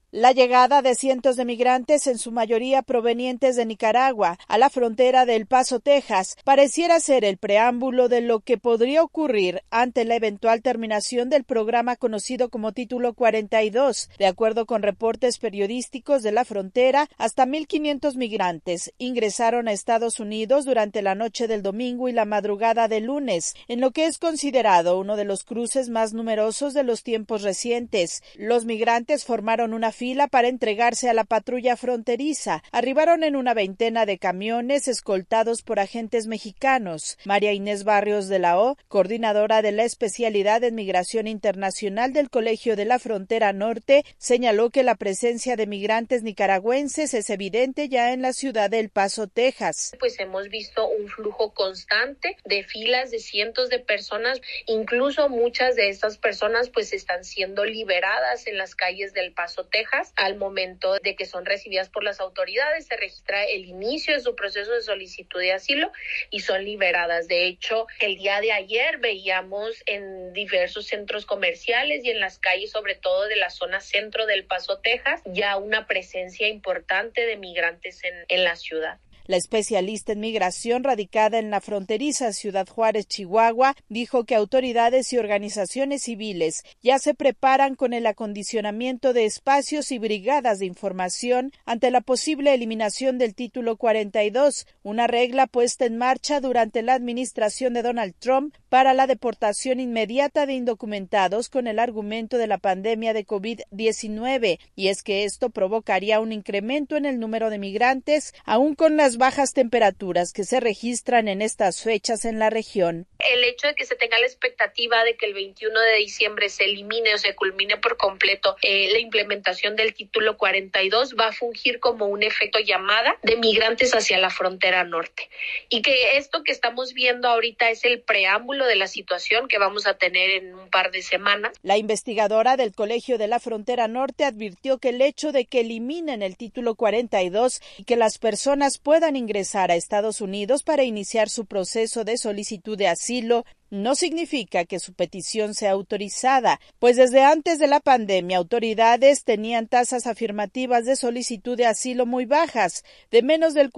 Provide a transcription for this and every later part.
La llegada de cientos de migrantes, en su mayoría provenientes de Nicaragua, a la frontera de El Paso, Texas, pareciera ser el preámbulo de lo que podría ocurrir ante la eventual terminación del programa conocido como Título 42. De acuerdo con reportes periodísticos de la frontera, hasta 1,500 migrantes ingresaron a Estados Unidos durante la noche del domingo y la madrugada del lunes, en lo que es considerado uno de los cruces más numerosos de los tiempos recientes. Los migrantes formaron una fila para entregarse a la patrulla fronteriza. Arribaron en una veintena de camiones escoltados por agentes mexicanos. María Inés Barrios de la O, coordinadora de la especialidad en migración internacional del Colegio de la Frontera Norte, señaló que la presencia de migrantes nicaragüenses es evidente ya en la ciudad de El Paso, Texas. Pues hemos visto un flujo constante de filas de cientos de personas, incluso muchas de estas personas pues están siendo liberadas en las calles del Paso, Texas. Al momento de que son recibidas por las autoridades, se registra el inicio de su proceso de solicitud de asilo y son liberadas. De hecho, el día de ayer veíamos en diversos centros comerciales y en las calles, sobre todo de la zona centro del Paso, Texas, ya una presencia importante de migrantes en la ciudad. La especialista en migración radicada en la fronteriza Ciudad Juárez, Chihuahua, dijo que autoridades y organizaciones civiles ya se preparan con el acondicionamiento de espacios y brigadas de información ante la posible eliminación del Título 42, una regla puesta en marcha durante la administración de Donald Trump para la deportación inmediata de indocumentados con el argumento de la pandemia de COVID-19, y es que esto provocaría un incremento en el número de migrantes, aún con las bajas temperaturas que se registran en estas fechas en la región. El hecho de que se tenga la expectativa de que el 21 de diciembre se elimine o se culmine por completo la implementación del Título 42 va a fungir como un efecto llamada de migrantes hacia la frontera norte. Y que esto que estamos viendo ahorita es el preámbulo de la situación que vamos a tener en un par de semanas. La investigadora del Colegio de la Frontera Norte advirtió que el hecho de que eliminen el Título 42 y que las personas puedan ingresar a Estados Unidos para iniciar su proceso de solicitud de asilo no significa que su petición sea autorizada, pues desde antes de la pandemia autoridades tenían tasas afirmativas de solicitud de asilo muy bajas, de menos del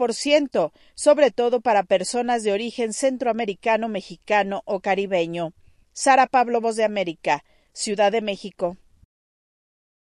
4%, sobre todo para personas de origen centroamericano, mexicano o caribeño. Sara Pablo, Voz de América, Ciudad de México.